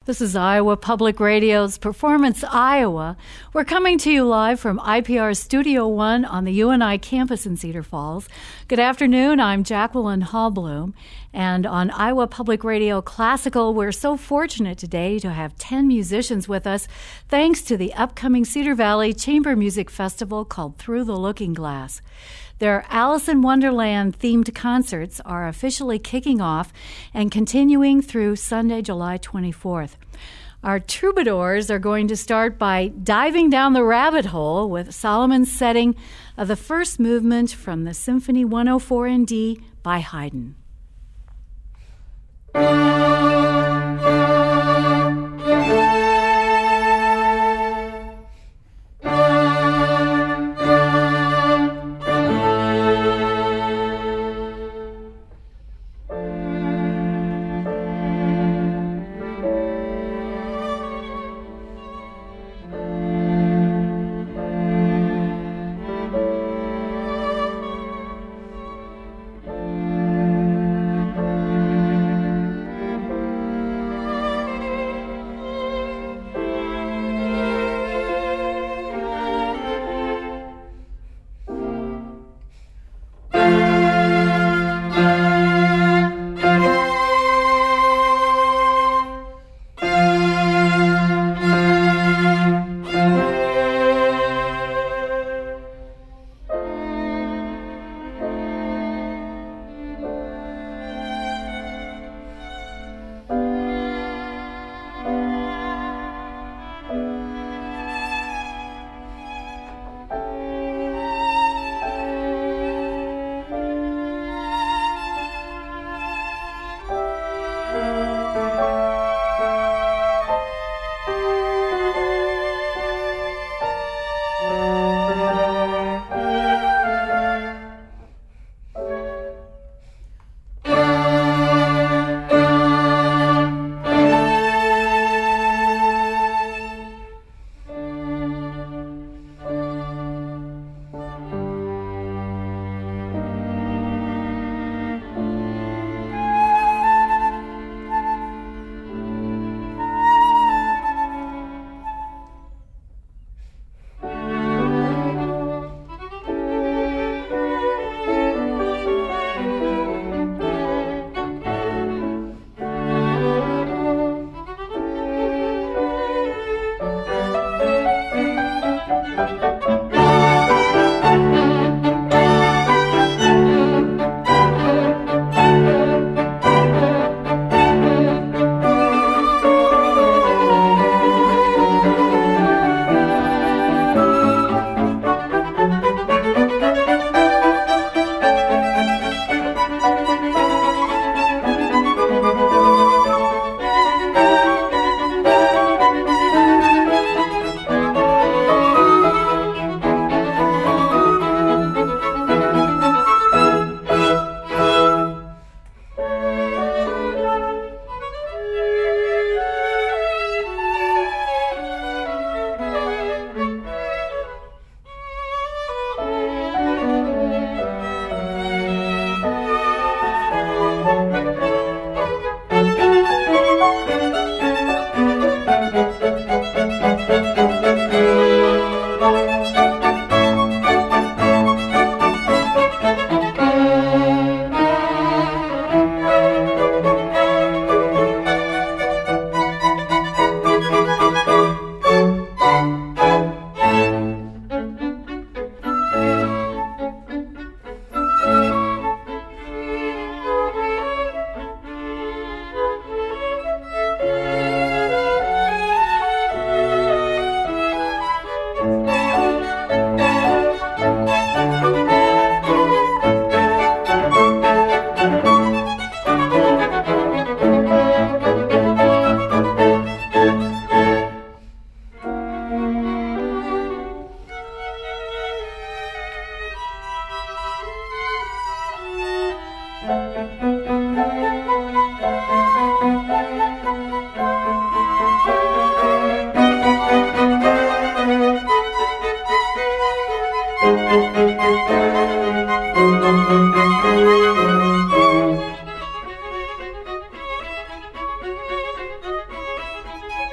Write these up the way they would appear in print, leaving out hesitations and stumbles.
This is Iowa Public Radio's Performance Iowa. We're coming to you live from IPR Studio One on the UNI campus in Cedar Falls. Good afternoon, I'm Jacqueline Hallbloom, and on Iowa Public Radio Classical, we're so fortunate today to have 10 musicians with us, thanks to the upcoming Cedar Valley Chamber Music Festival called Through the Looking Glass. Their Alice in Wonderland-themed concerts are officially kicking off and continuing through Sunday, July 24th. Our troubadours are going to start by diving down the rabbit hole with Solomon's setting of the first movement from the Symphony 104 in D by Haydn.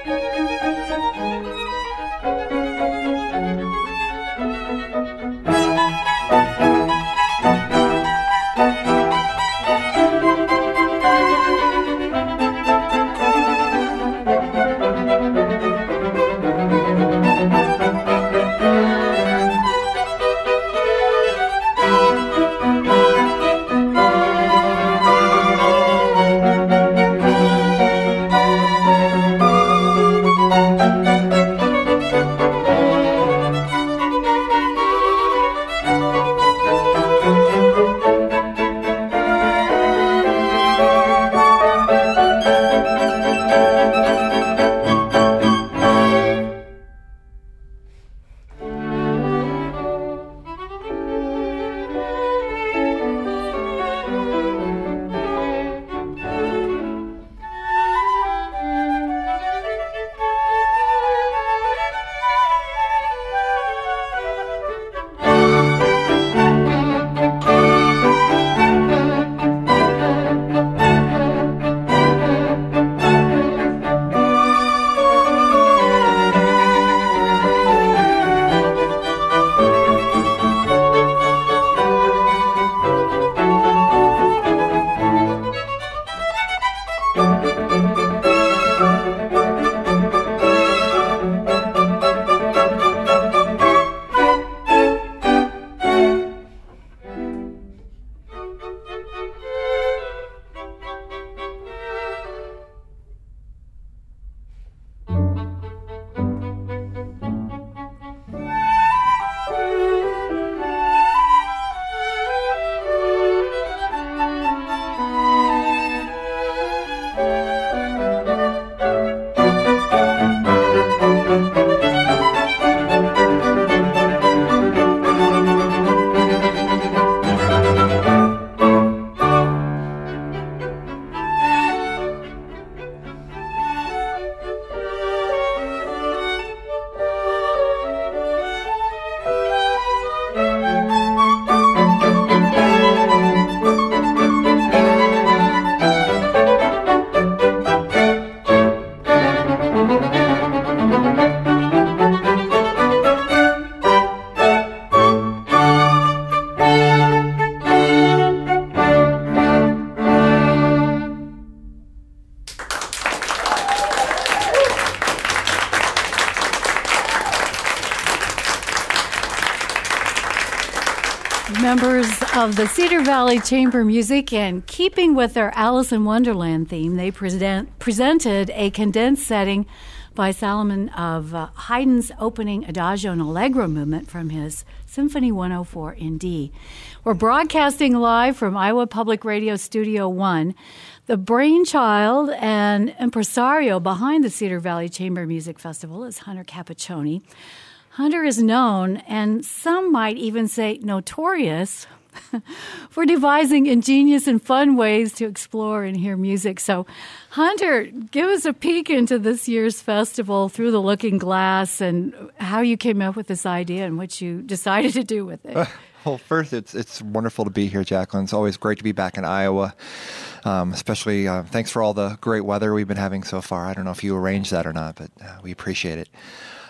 Members of the Cedar Valley Chamber Music, and keeping with their Alice in Wonderland theme, they presented a condensed setting by Salomon of Haydn's opening Adagio and Allegro movement from his Symphony 104 in D. We're broadcasting live from Iowa Public Radio Studio 1. The brainchild and impresario behind the Cedar Valley Chamber Music Festival is Hunter Capaccioni. Hunter is known, and some might even say notorious, for devising ingenious and fun ways to explore and hear music. So, Hunter, give us a peek into this year's festival through the looking glass and how you came up with this idea and what you decided to do with it. Well, first, it's wonderful to be here, Jacqueline. It's always great to be back in Iowa, especially thanks for all the great weather we've been having so far. I don't know if you arranged that or not, but we appreciate it.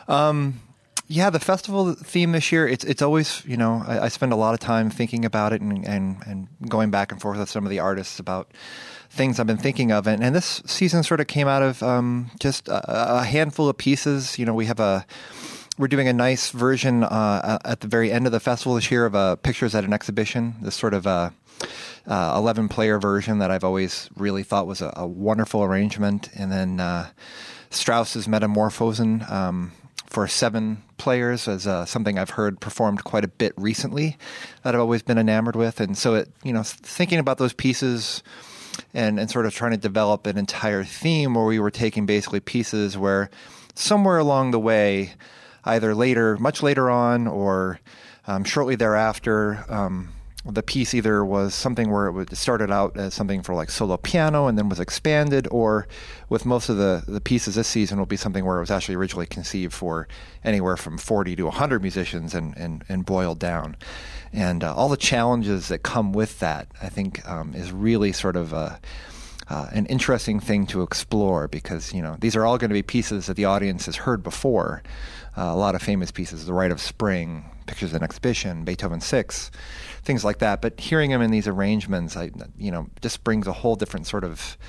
Yeah, the festival theme this year, it's always, I spend a lot of time thinking about it and going back and forth with some of the artists about things I've been thinking of. And this season sort of came out of just a handful of pieces. We're doing a nice version at the very end of the festival this year of Pictures at an Exhibition, this sort of 11-player version that I've always really thought was a wonderful arrangement. And then Strauss's Metamorphosen for 7 players as something I've heard performed quite a bit recently that I've always been enamored with. And so thinking about those pieces and sort of trying to develop an entire theme where we were taking basically pieces where somewhere along the way, either much later on or shortly thereafter, the piece either was something where it started out as something for like solo piano and then was expanded, or with most of the pieces this season will be something where it was actually originally conceived for anywhere from 40 to 100 musicians and boiled down. And all the challenges that come with that, I think, is really sort of an interesting thing to explore because, these are all going to be pieces that the audience has heard before. A lot of famous pieces, The Rite of Spring, Pictures of an Exhibition, Beethoven Six, things like that. But hearing them in these arrangements, just brings a whole different sort of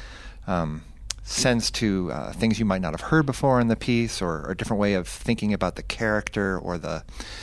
sense to things you might not have heard before in the piece, or a different way of thinking about the character or the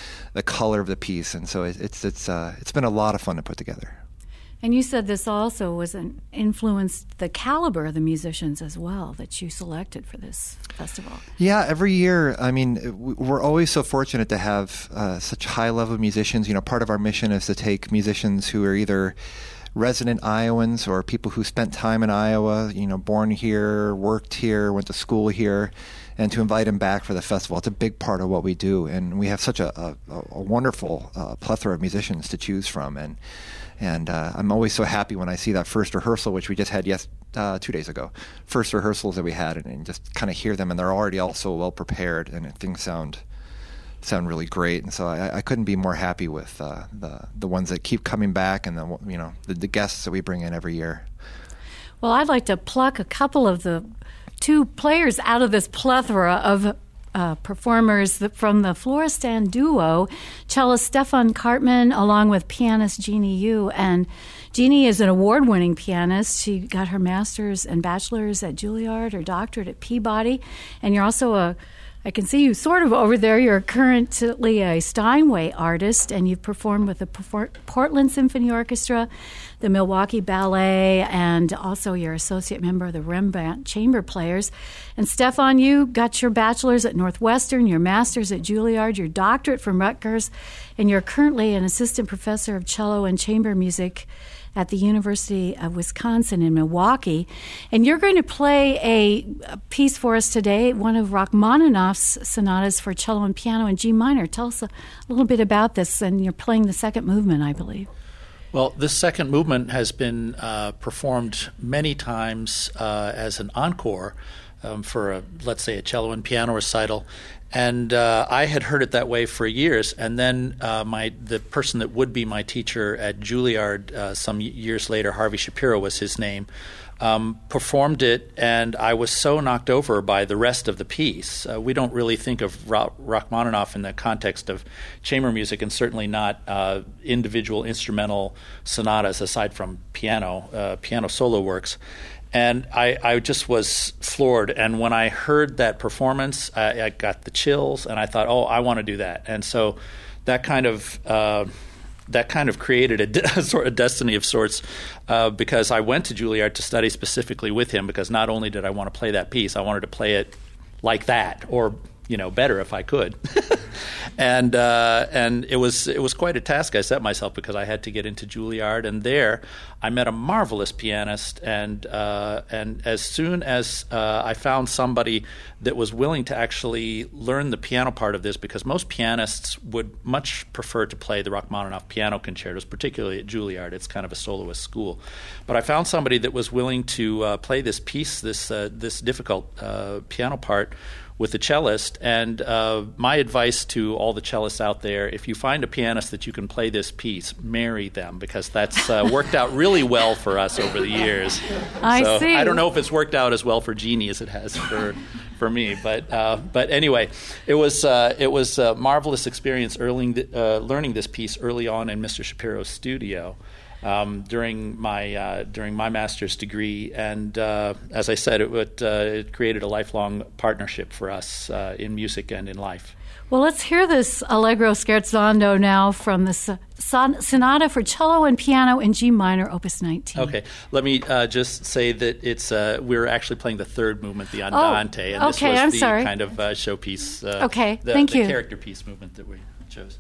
color of the piece. And so it's been a lot of fun to put together. And you said this also influenced the caliber of the musicians as well that you selected for this festival. Yeah, every year. I mean, we're always so fortunate to have such high-level musicians. Part of our mission is to take musicians who are either resident Iowans or people who spent time in Iowa, born here, worked here, went to school here, and to invite them back for the festival. It's a big part of what we do, and we have such a wonderful plethora of musicians to choose from. And I'm always so happy when I see that first rehearsal, which we just had 2 days ago. First rehearsals that we had, and just kind of hear them, and they're already all so well prepared, and things sound really great. And so I couldn't be more happy with the ones that keep coming back, and the guests that we bring in every year. Well, I'd like to pluck a couple of the two players out of this plethora of performers from the Florestan duo, cellist Stefan Cartman, along with pianist Jeannie Yu. And Jeannie is an award-winning pianist. She got her master's and bachelor's at Juilliard, her doctorate at Peabody. And you're also I can see you sort of over there. You're currently a Steinway artist, and you've performed with the Portland Symphony Orchestra, the Milwaukee Ballet, and also you're associate member of the Rembrandt Chamber Players. And Stefan, you got your bachelor's at Northwestern, your master's at Juilliard, your doctorate from Rutgers, and you're currently an assistant professor of cello and chamber music at the University of Wisconsin in Milwaukee. And you're going to play a piece for us today, one of Rachmaninoff's sonatas for cello and piano in G minor. Tell us a little bit about this, and you're playing the second movement, I believe. Well, this second movement has been performed many times as an encore for, let's say, a cello and piano recital. And I had heard it that way for years. And then the person that would be my teacher at Juilliard some years later, Harvey Shapiro was his name, performed it, and I was so knocked over by the rest of the piece. We don't really think of Rachmaninoff in the context of chamber music, and certainly not individual instrumental sonatas aside from piano solo works. And I just was floored. And when I heard that performance, I got the chills, and I thought, oh, I want to do that. And so that kind of created a sort of destiny of sorts, because I went to Juilliard to study specifically with him, because not only did I want to play that piece, I wanted to play it like that, or better if I could. And it was quite a task I set myself, because I had to get into Juilliard, and there I met a marvelous pianist, and as soon as I found somebody that was willing to actually learn the piano part of this, because most pianists would much prefer to play the Rachmaninoff piano concertos, particularly at Juilliard. It's kind of a soloist school. But I found somebody that was willing to play this piece, this difficult piano part, with the cellist. And my advice to all the cellists out there, if you find a pianist that you can play this piece, marry them, because that's worked out really well for us over the years. I see. I don't know if it's worked out as well for Jeannie as it has for me, but anyway, it was a marvelous experience learning this piece early on in Mr. Shapiro's studio. During my master's degree, and as I said, it created a lifelong partnership for us in music and in life. Well, let's hear this Allegro scherzando now from the Sonata for Cello and Piano in G minor, Opus 19. Okay, let me just say that we're actually playing the third movement, the Andante, and this was the kind of showpiece. Thank you. The character piece movement that we chose.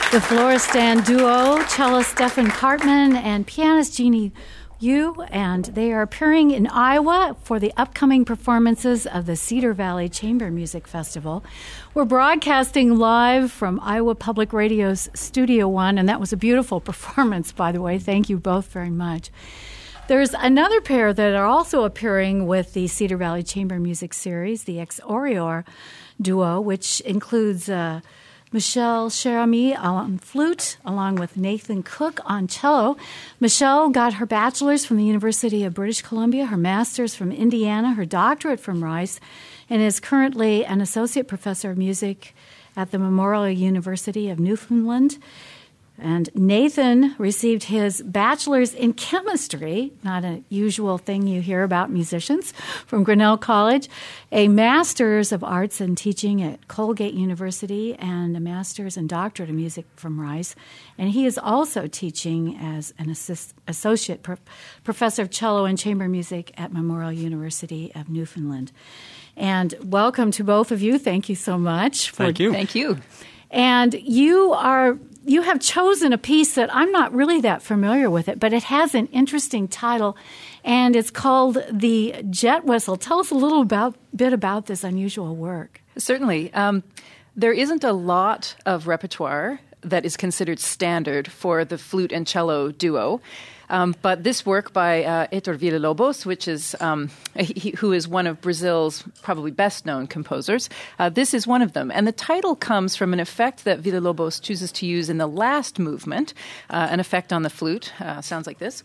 The Floristan duo, cellist Stefan Cartman and pianist Jeannie Yu, and they are appearing in Iowa for the upcoming performances of the Cedar Valley Chamber Music Festival. We're broadcasting live from Iowa Public Radio's Studio One, and that was a beautiful performance, by the way. Thank you both very much. There's another pair that are also appearing with the Cedar Valley Chamber Music Series, the Ex Orior duo, which includes Michelle Cherami on flute, along with Nathan Cook on cello. Michelle got her bachelor's from the University of British Columbia, her master's from Indiana, her doctorate from Rice, and is currently an associate professor of music at the Memorial University of Newfoundland. And Nathan received his bachelor's in chemistry, not a usual thing you hear about musicians, from Grinnell College, a master's of arts and teaching at Colgate University, and a master's and doctorate of music from Rice. And he is also teaching as an associate professor of cello and chamber music at Memorial University of Newfoundland. And welcome to both of you. Thank you so much. Thank you. Thank you. And you have chosen a piece that I'm not really that familiar with it, but it has an interesting title, and it's called The Jet Whistle. Tell us a little bit about this unusual work. Certainly. There isn't a lot of repertoire that is considered standard for the flute and cello duo. But this work by Heitor Villa-Lobos, which is who is one of Brazil's probably best-known composers, this is one of them. And the title comes from an effect that Villa-Lobos chooses to use in the last movement, an effect on the flute. Sounds like this.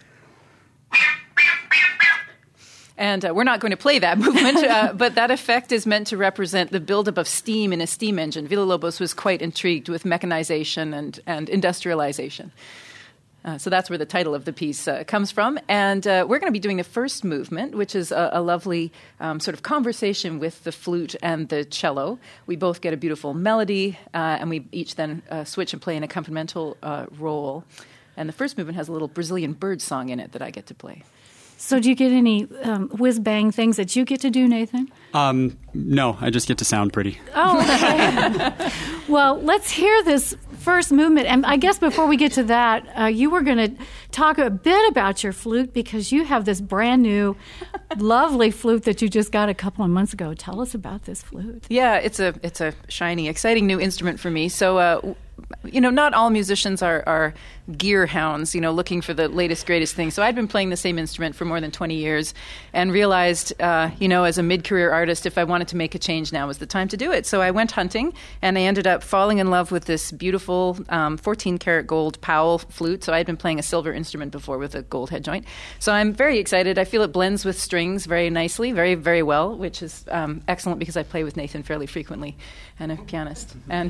And we're not going to play that movement, but that effect is meant to represent the buildup of steam in a steam engine. Villa-Lobos was quite intrigued with mechanization and industrialization. So that's where the title of the piece comes from. And we're going to be doing the first movement, which is a lovely sort of conversation with the flute and the cello. We both get a beautiful melody, and we each then switch and play an accompanimental role. And the first movement has a little Brazilian bird song in it that I get to play. So do you get any whiz-bang things that you get to do, Nathan? No, I just get to sound pretty. Oh, okay. Well, let's hear this first movement. And I guess before we get to that, you were going to talk a bit about your flute because you have this brand new, lovely flute that you just got a couple of months ago. Tell us about this flute. Yeah, it's a shiny, exciting new instrument for me. So, not all musicians are gear hounds, looking for the latest, greatest thing. So I'd been playing the same instrument for more than 20 years and realized, as a mid-career artist, if I wanted to make a change, now was the time to do it. So I went hunting, and I ended up falling in love with this beautiful 14-karat gold Powell flute. So I'd been playing a silver instrument before with a gold head joint. So I'm very excited. I feel it blends with strings very nicely, very, very well, which is excellent because I play with Nathan fairly frequently, and a pianist. And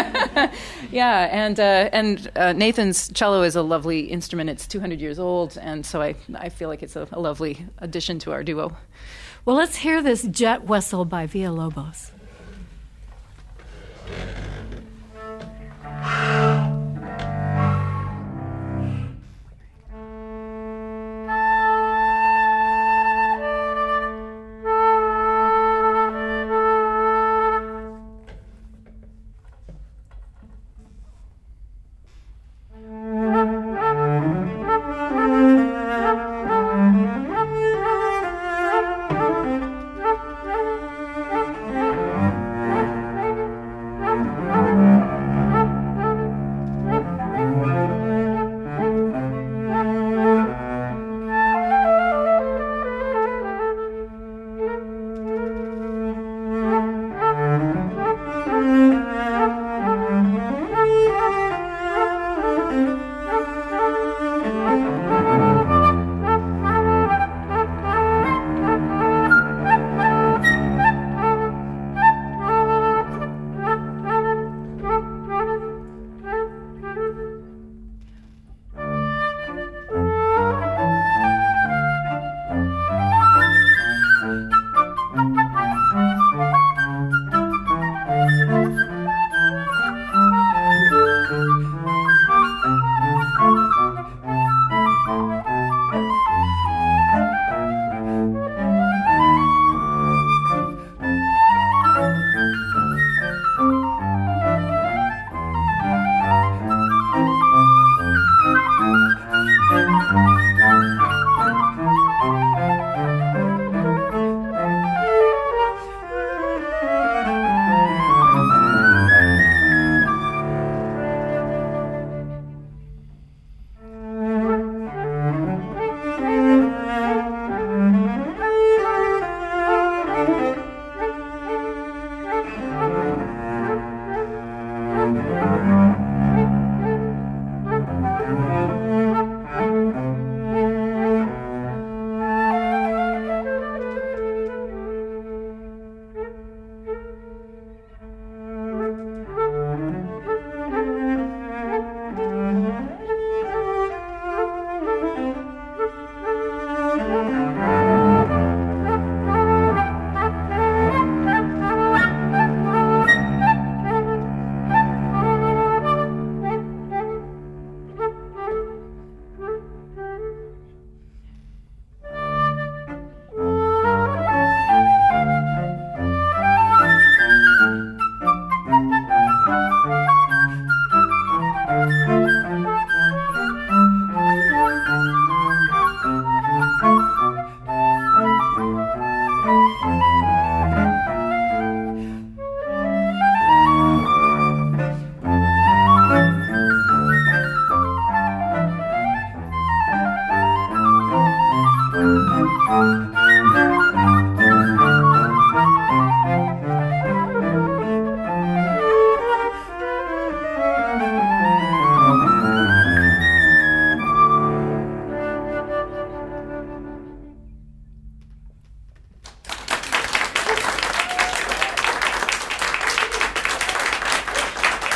Nathan's cello is a lovely instrument. It's 200 years old, and so I feel like it's a lovely addition to our duo. Well, let's hear this Jet Whistle by Villa-Lobos.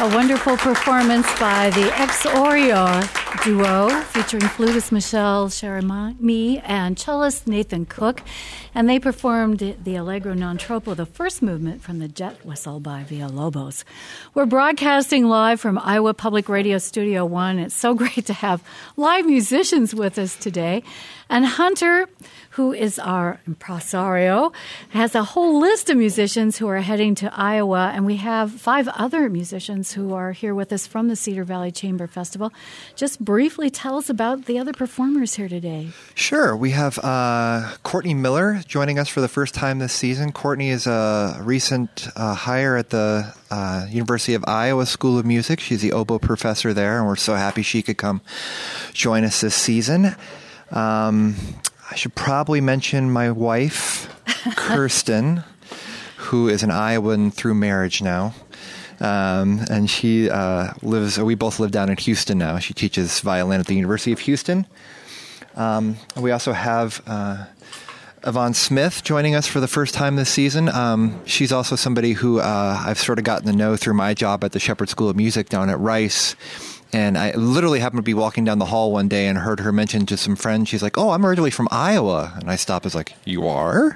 A wonderful performance by the Ex Orior duo featuring flutist Michelle Cherami and cellist Nathan Cook. And they performed the Allegro non troppo, the first movement from the Jet Whistle by Villalobos. We're broadcasting live from Iowa Public Radio Studio 1. It's so great to have live musicians with us today. And Hunter, who is our impresario, has a whole list of musicians who are heading to Iowa, and we have 5 other musicians who are here with us from the Cedar Valley Chamber Festival. Just briefly tell us about the other performers here today. Sure. We have Courtney Miller joining us for the first time this season. Courtney is a recent hire at the University of Iowa School of Music. She's the oboe professor there, and we're so happy she could come join us this season. I should probably mention my wife, Kirsten, who is an Iowan through marriage now. And she we both live down in Houston now. She teaches violin at the University of Houston. We also have Yvonne Smith joining us for the first time this season. She's also somebody who I've sort of gotten to know through my job at the Shepherd School of Music down at Rice. And I literally happened to be walking down the hall one day and heard her mention to some friends. She's like, "Oh, I'm originally from Iowa." And I stopped. I was like, "You are?"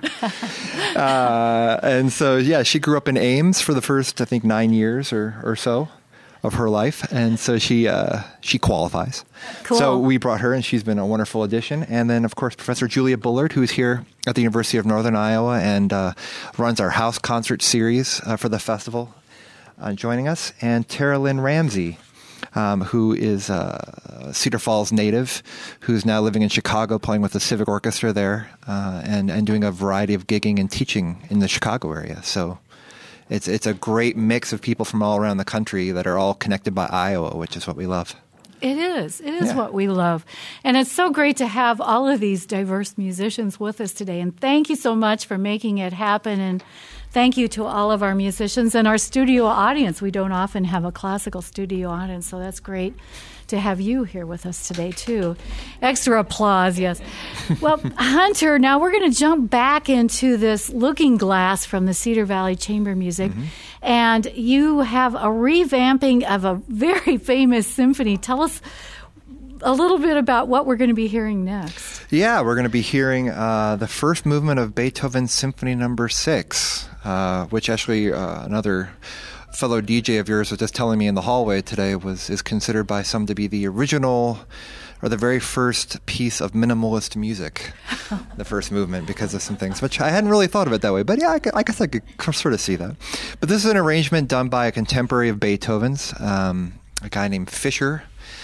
And so, yeah, she grew up in Ames for the first, I think, 9 years or so of her life. And so she qualifies. Cool. So we brought her, and she's been a wonderful addition. And then, of course, Professor Julia Bullard, who's here at the University of Northern Iowa and runs our house concert series for the festival, joining us. And Tara Lynn Ramsey, who is a Cedar Falls native, who's now living in Chicago, playing with the Civic Orchestra there, and doing a variety of gigging and teaching in the Chicago area. So it's a great mix of people from all around the country that are all connected by Iowa, which is what we love. It is what we love. And it's so great to have all of these diverse musicians with us today. And thank you so much for making it happen. And thank you to all of our musicians and our studio audience. We don't often have a classical studio audience, so that's great to have you here with us today, too. Extra applause, yes. Well, Hunter, now we're going to jump back into this looking glass from the Cedar Valley Chamber Music. Mm-hmm. And you have a revamping of a very famous symphony. Tell us a little bit about what we're going to be hearing next. Yeah, we're going to be hearing the first movement of Beethoven's Symphony No. 6, which actually another fellow DJ of yours was just telling me in the hallway today is considered by some to be the original or the very first piece of minimalist music, the first movement, because of some things, which I hadn't really thought of it that way. But yeah, I guess I could sort of see that. But this is an arrangement done by a contemporary of Beethoven's, a guy named Fischer,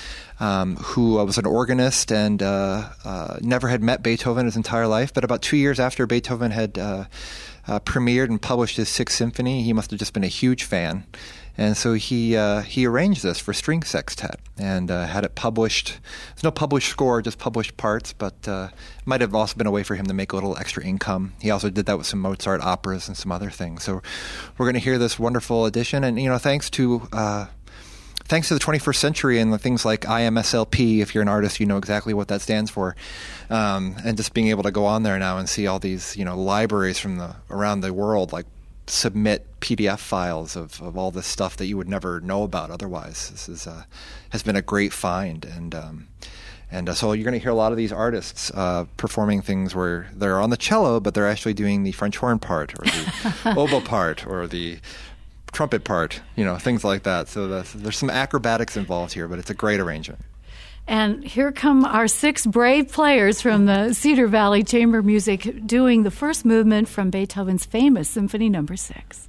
who was an organist and never had met Beethoven his entire life. But about 2 years after Beethoven had premiered and published his Sixth Symphony, he must have just been a huge fan. And so he arranged this for string sextet and had it published. There's no published score, just published parts, but it might have also been a way for him to make a little extra income. He also did that with some Mozart operas and some other things. So we're going to hear this wonderful edition. And, thanks to the 21st century and the things like IMSLP, if you're an artist, you know exactly what that stands for. And just being able to go on there now and see all these, libraries from around the world, like submit PDF files of all this stuff that you would never know about otherwise. This has been a great find. And so you're going to hear a lot of these artists performing things where they're on the cello, but they're actually doing the French horn part or the oboe part or the trumpet part, things like that. So there's some acrobatics involved here, but it's a great arrangement. And here come our 6 brave players from the Cedar Valley Chamber Music doing the first movement from Beethoven's famous Symphony No. 6.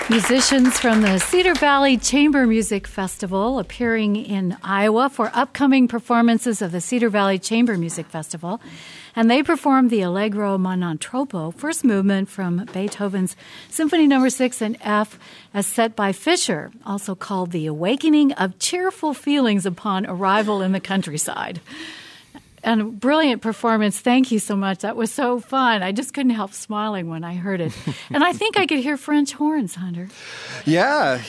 Musicians from the Cedar Valley Chamber Music Festival appearing in Iowa for upcoming performances of the Cedar Valley Chamber Music Festival. And they performed the Allegro non troppo, first movement from Beethoven's Symphony No. 6 in F, as set by Fischer, also called The Awakening of Cheerful Feelings Upon Arrival in the Countryside. And a brilliant performance. Thank you so much. That was so fun. I just couldn't help smiling when I heard it. And I think I could hear French horns, Hunter. Yeah,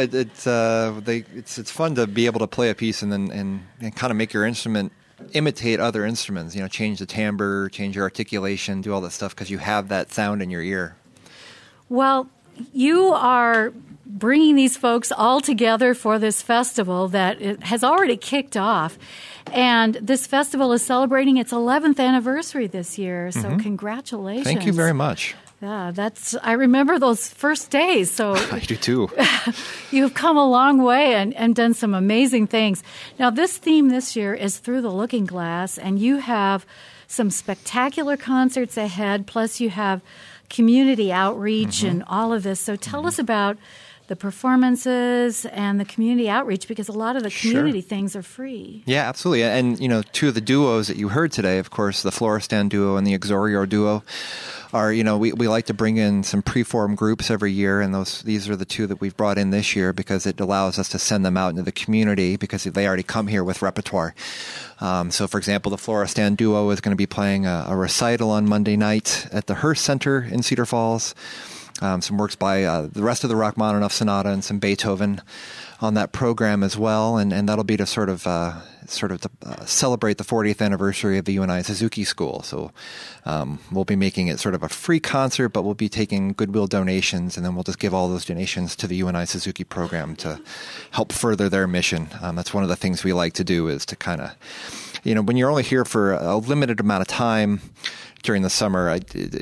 it's fun to be able to play a piece and then kind of make your instrument imitate other instruments. Change the timbre, change your articulation, do all that stuff because you have that sound in your ear. Well, you are bringing these folks all together for this festival that has already kicked off. And this festival is celebrating its 11th anniversary this year, so congratulations. Thank you very much. Yeah, I remember those first days. So I do too. You've come a long way and done some amazing things. Now, this theme this year is Through the Looking Glass, and you have some spectacular concerts ahead, plus you have community outreach and all of this. So tell us about the performances and the community outreach, because a lot of the community things are free. Yeah, absolutely. And, two of the duos that you heard today, of course, the Floristan duo and the Exorior duo are, we like to bring in some preformed groups every year, and these are the two that we've brought in this year because it allows us to send them out into the community because they already come here with repertoire. So, for example, the Floristan duo is going to be playing a recital on Monday night at the Hearst Center in Cedar Falls. Some works by the rest of the Rachmaninoff Sonata and some Beethoven on that program as well, and that'll be to sort of celebrate the 40th anniversary of the UNI Suzuki School. So we'll be making it sort of a free concert, but we'll be taking goodwill donations, and then we'll just give all those donations to the UNI Suzuki program to help further their mission. That's one of the things we like to do is to kind of, when you're only here for a limited amount of time during the summer,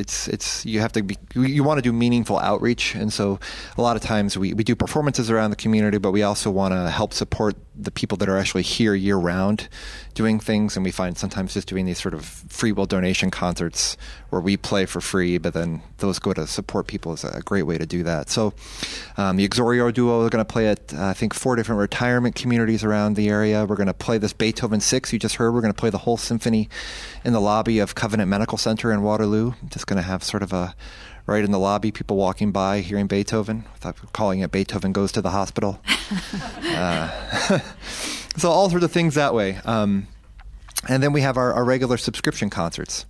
you want to do meaningful outreach, and so a lot of times we do performances around the community, but we also want to help support the people that are actually here year round doing things, and we find sometimes just doing these sort of free will donation concerts where we play for free, but then those go to support people is a great way to do that. So the Exorior duo are going to play at, I think, 4 different retirement communities around the area. We're going to play this Beethoven 6 you just heard. We're going to play the whole symphony in the lobby of Covenant Medical Center in Waterloo. Just going to have sort of a right in the lobby, people walking by hearing Beethoven, without calling it Beethoven Goes to the Hospital. So all sorts of things that way. And then we have our regular subscription concerts.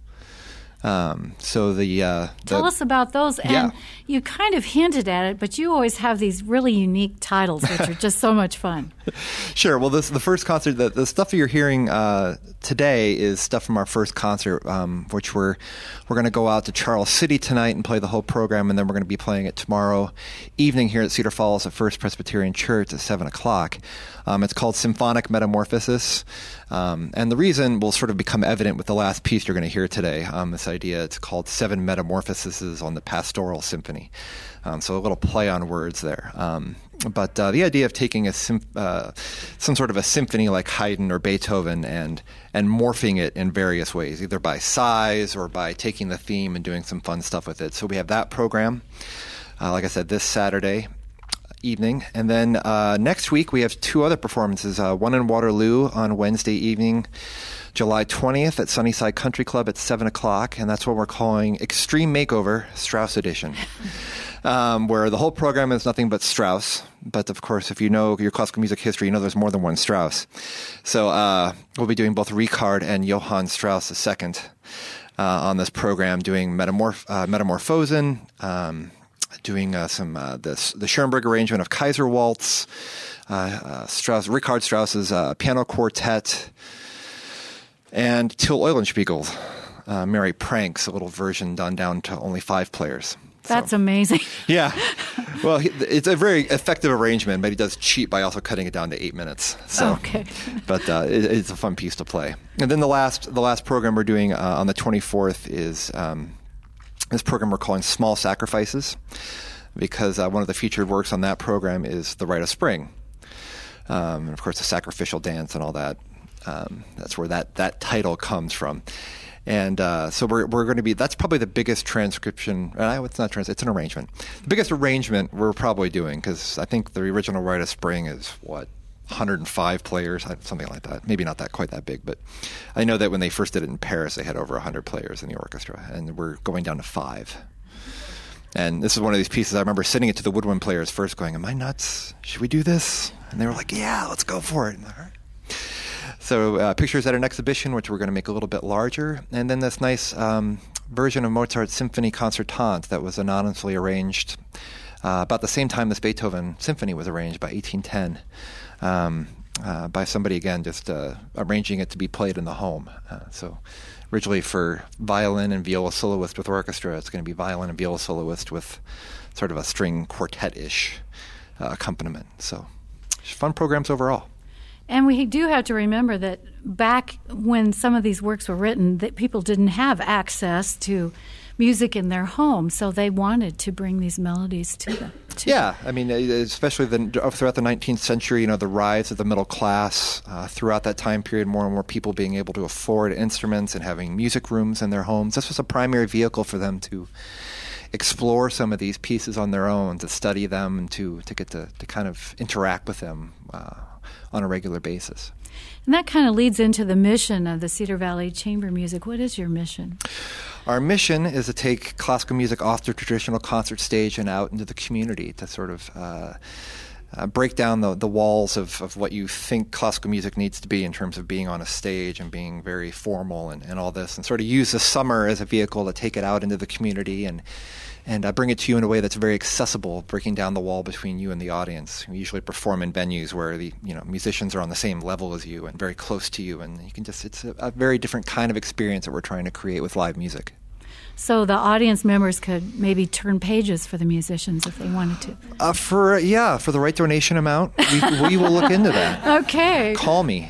Tell us about those. And you kind of hinted at it, but you always have these really unique titles, which are just so much fun. Sure. Well, the first concert, the stuff you're hearing today is stuff from our first concert, which we're going to go out to Charles City tonight and play the whole program, and then we're going to be playing it tomorrow evening here at Cedar Falls at First Presbyterian Church at 7 o'clock. It's called Symphonic Metamorphosis, and the reason will sort of become evident with the last piece you're going to hear today. This idea, it's called 7 Metamorphoses on the Pastoral Symphony. So a little play on words there. But the idea of taking some sort of a symphony like Haydn or Beethoven and morphing it in various ways, either by size or by taking the theme and doing some fun stuff with it. So we have that program, like I said, this Saturday evening. And then next week we have 2 other performances, one in Waterloo on Wednesday evening, July 20th at Sunnyside Country Club at 7 o'clock, and that's what we're calling Extreme Makeover Strauss Edition. Where the whole program is nothing but Strauss. But, of course, if you know your classical music history, you know there's more than one Strauss. So we'll be doing both Richard and Johann Strauss II on this program, doing Metamorphosen, doing the Schoenberg arrangement of Kaiser Waltz, Richard Strauss's piano quartet, and Till Eulenspiegel's Merry Pranks, a little version done down to only 5 players. That's amazing. Yeah. Well, it's a very effective arrangement, but he does cheat by also cutting it down to 8 minutes. So, okay. But it's a fun piece to play. And then the last program we're doing on the 24th is this program we're calling Small Sacrifices, because one of the featured works on that program is The Rite of Spring. And, of course, the sacrificial dance and all that. That's where that title comes from. And so we're going to be, that's probably the biggest transcription, it's not it's an arrangement. The biggest arrangement we're probably doing, because I think the original Rite of Spring is, 105 players, something like that. Maybe not quite that big, but I know that when they first did it in Paris, they had over 100 players in the orchestra, and we're going down to 5. And this is one of these pieces I remember sitting it to the woodwind players first going, am I nuts? Should we do this? And they were like, yeah, let's go for it. All right. So pictures at an exhibition, which we're going to make a little bit larger. And then this nice version of Mozart's Symphony Concertante that was anonymously arranged about the same time this Beethoven symphony was arranged, by 1810. By somebody, again, just arranging it to be played in the home. So originally for violin and viola soloist with orchestra, it's going to be violin and viola soloist with sort of a string quartet-ish accompaniment. So fun programs overall. And we do have to remember that back when some of these works were written, that people didn't have access to music in their home, so they wanted to bring these melodies to them. Yeah, I mean, especially throughout the 19th century, the rise of the middle class, throughout that time period, more and more people being able to afford instruments and having music rooms in their homes. This was a primary vehicle for them to explore some of these pieces on their own, to study them, and to get to kind of interact with them on a regular basis. And that kind of leads into the mission of the Cedar Valley Chamber Music. What is your mission? Our mission is to take classical music off the traditional concert stage and out into the community, to sort of break down the walls of what you think classical music needs to be in terms of being on a stage and being very formal and all this, and sort of use the summer as a vehicle to take it out into the community and bring it to you in a way that's very accessible, breaking down the wall between you and the audience. We usually perform in venues where the musicians are on the same level as you and very close to you, and you can it's a very different kind of experience that we're trying to create with live music. So the audience members could maybe turn pages for the musicians if they wanted to. For the right donation amount, we will look into that. Okay. Call me.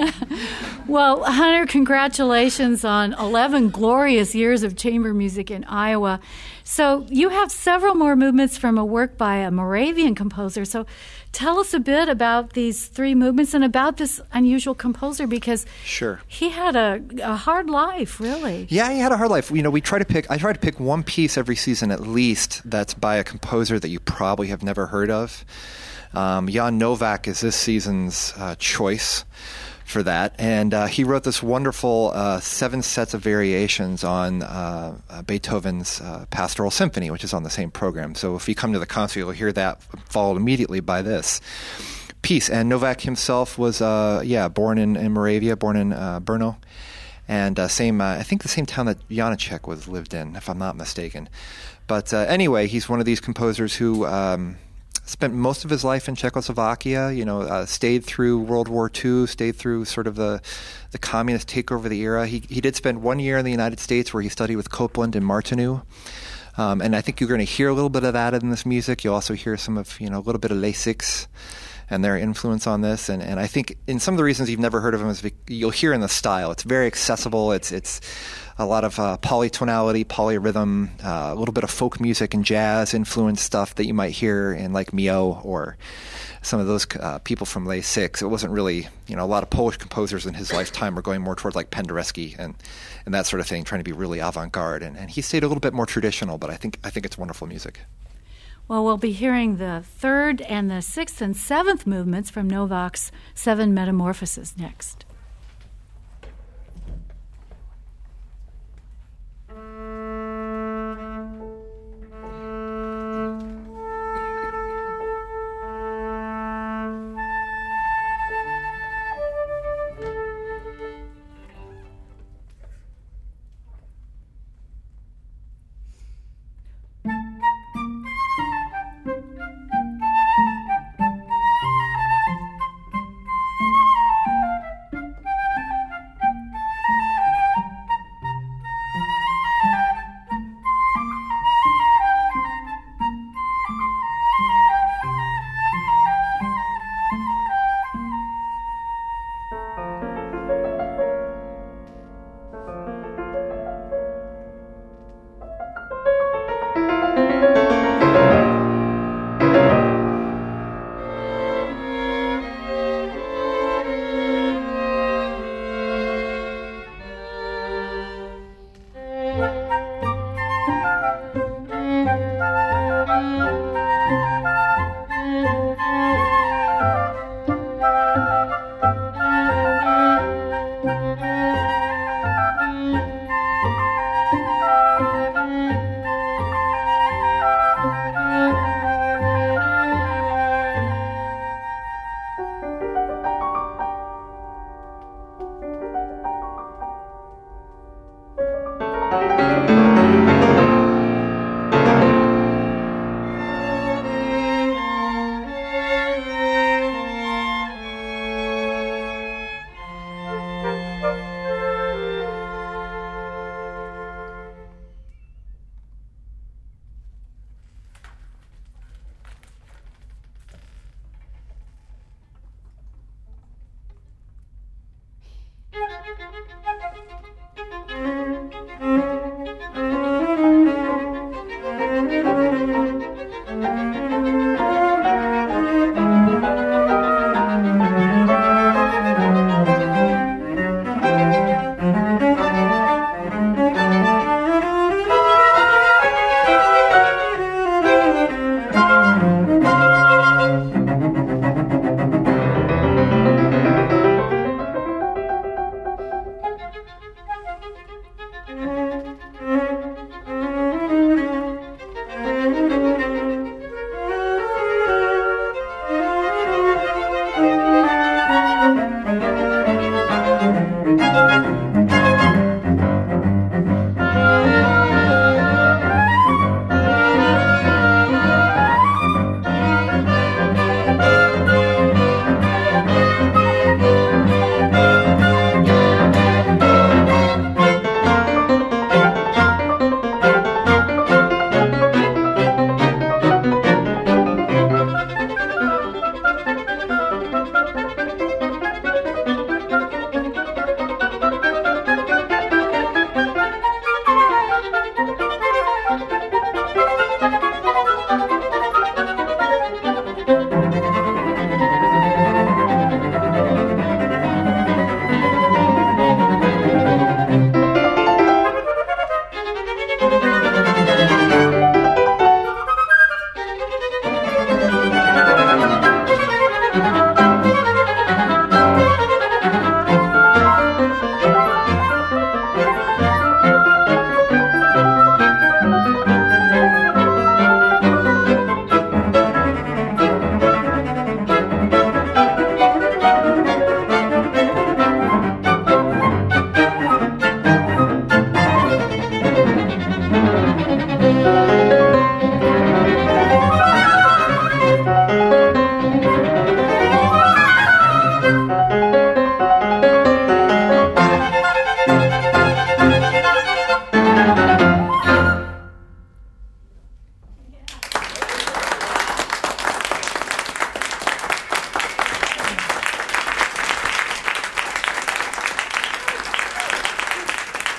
Well, Hunter, congratulations on 11 glorious years of chamber music in Iowa. So you have several more movements from a work by a Moravian composer. So tell us a bit about these 3 movements and about this unusual composer, because sure, he had a hard life, really. Yeah, he had a hard life. I try to pick one piece every season at least that's by a composer that you probably have never heard of. Jan Novak is this season's choice for that, and he wrote this wonderful 7 sets of variations on Beethoven's Pastoral Symphony, which is on the same program. So if you come to the concert, you'll hear that followed immediately by this piece. And Novak himself was born in Moravia, born in Brno, and I think the same town that Janacek lived in, if I'm not mistaken. But anyway, he's one of these composers who spent most of his life in Czechoslovakia, stayed through World War II, stayed through sort of the communist takeover of the era. He did spend 1 year in the United States where he studied with Copland and Martineau. And I think you're going to hear a little bit of that in this music. You'll also hear some of, a little bit of Les Six and their influence on this. And I think in some of the reasons you've never heard of him is you'll hear in the style. It's very accessible. It's a lot of polytonality, polyrhythm, a little bit of folk music and jazz influenced stuff that you might hear in like Mio or some of those people from Les Six. It wasn't really, a lot of Polish composers in his lifetime were going more towards like Penderecki and that sort of thing, trying to be really avant-garde. And he stayed a little bit more traditional, but I think it's wonderful music. Well, we'll be hearing the 3rd and the 6th and 7th movements from Novak's 7 Metamorphoses next.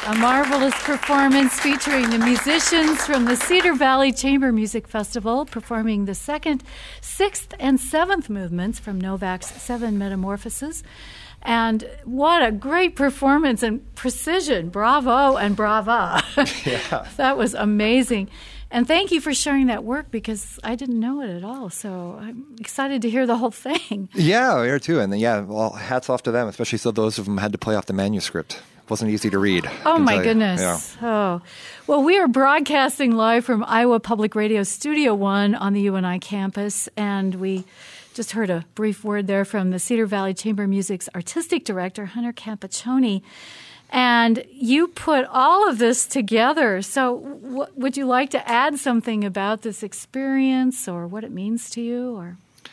A marvelous performance featuring the musicians from the Cedar Valley Chamber Music Festival performing the 2nd, 6th, and 7th movements from Novak's 7 Metamorphoses. And what a great performance and precision. Bravo and brava. Yeah. That was amazing. And thank you for sharing that work because I didn't know it at all. So I'm excited to hear the whole thing. Yeah, here too. And well, hats off to them, especially so those of them had to play off the manuscript. It wasn't easy to read. Oh, my goodness. Yeah. Oh. Well, we are broadcasting live from Iowa Public Radio Studio One on the UNI campus. And we just heard a brief word there from the Cedar Valley Chamber Music's artistic director, Hunter Capaccioni. And you put all of this together. So would you like to add something about this experience or what it means to you? Or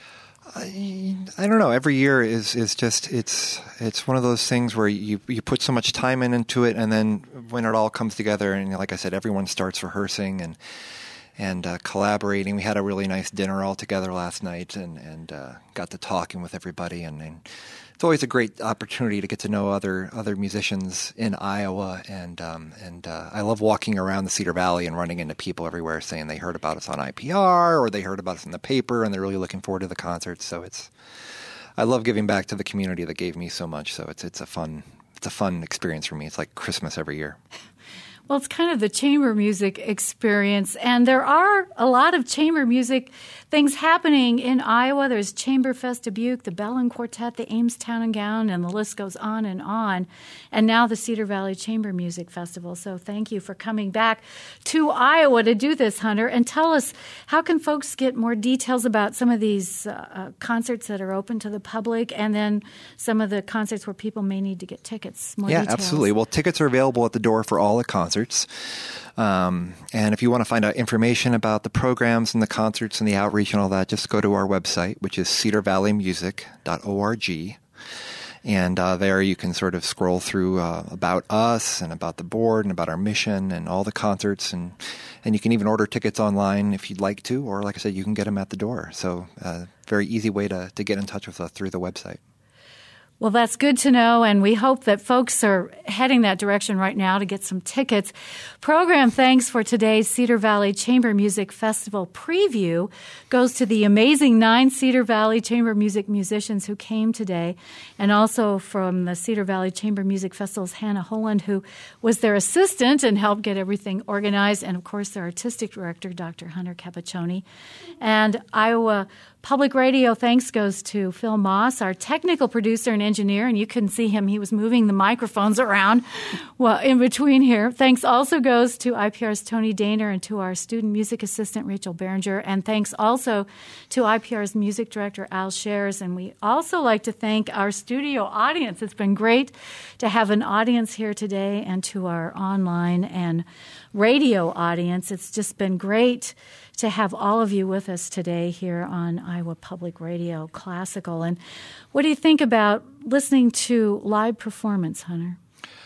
I don't know. Every year is just it's one of those things where you put so much time into it, and then when it all comes together, and like I said, everyone starts rehearsing and collaborating. We had a really nice dinner all together last night, and got to talking with everybody, and it's always a great opportunity to get to know other musicians in Iowa, and I love walking around the Cedar Valley and running into people everywhere saying they heard about us on IPR or they heard about us in the paper and they're really looking forward to the concerts. So I love giving back to the community that gave me so much. So it's a fun experience for me. It's like Christmas every year. Well, it's kind of the chamber music experience, and there are a lot of chamber music things happening in Iowa. There's Chamber Fest Dubuque, the Bellin Quartet, the Ames Town and Gown, and the list goes on, and now the Cedar Valley Chamber Music Festival. So thank you for coming back to Iowa to do this, Hunter, and tell us, how can folks get more details about some of these concerts that are open to the public, and then some of the concerts where people may need to get tickets? More details. Absolutely. Well, tickets are available at the door for all the concerts. And if you want to find out information about the programs and the concerts and the outreach and all that, just go to our website, which is cedarvalleymusic.org. And there you can sort of scroll through about us and about the board and about our mission and all the concerts. And you can even order tickets online if you'd like to, or like I said, you can get them at the door. So very easy way to get in touch with us through the website. Well, that's good to know, and we hope that folks are heading that direction right now to get some tickets. Program thanks for today's Cedar Valley Chamber Music Festival preview goes to the amazing 9 Cedar Valley Chamber Music musicians who came today, and also from the Cedar Valley Chamber Music Festival's Hannah Holland, who was their assistant and helped get everything organized, and of course their artistic director, Dr. Hunter Capaccioni. And Iowa Public Radio thanks goes to Phil Moss, our technical producer and engineer, and you couldn't see him. He was moving the microphones around in between here. Thanks also goes to IPR's Tony Daner and to our student music assistant, Rachel Berenger, and thanks also to IPR's music director, Al Shares. And we also like to thank our studio audience. It's been great to have an audience here today, and to our online and radio audience. It's just been great to have all of you with us today here on Iowa Public Radio Classical. And what do you think about listening to live performance, Hunter?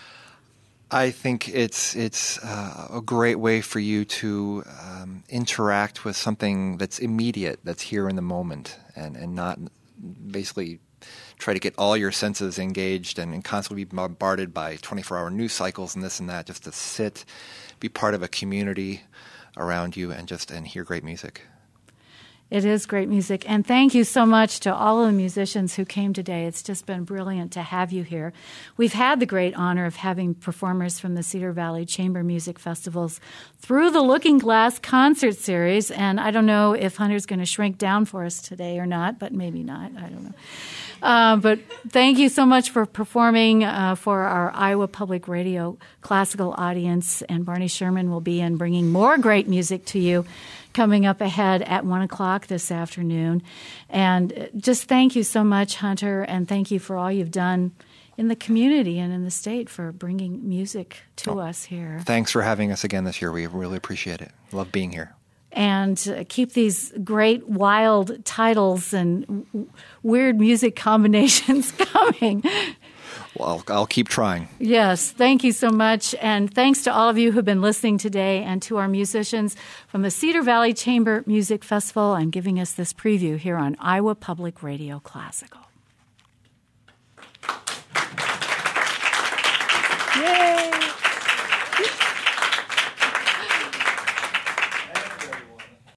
I think it's a great way for you to interact with something that's immediate, that's here in the moment, and not basically try to get all your senses engaged and constantly be bombarded by 24-hour news cycles and this and that. Just to sit, be part of a community around you, and hear great music. It is great music. And thank you so much to all of the musicians who came today. It's just been brilliant to have you here. We've had the great honor of having performers from the Cedar Valley Chamber Music Festivals through the Looking Glass concert series. And I don't know if Hunter's going to shrink down for us today or not, but maybe not. I don't know. But thank you so much for performing for our Iowa Public Radio classical audience. And Barney Sherman will be in bringing more great music to you coming up ahead at 1 o'clock this afternoon. And just thank you so much, Hunter, and thank you for all you've done in the community and in the state for bringing music to us here. Thanks for having us again this year. We really appreciate it. Love being here. And keep these great wild titles and weird music combinations coming. Well, I'll keep trying. Yes, thank you so much. And thanks to all of you who've been listening today, and to our musicians from the Cedar Valley Chamber Music Festival, and giving us this preview here on Iowa Public Radio Classical. Yay!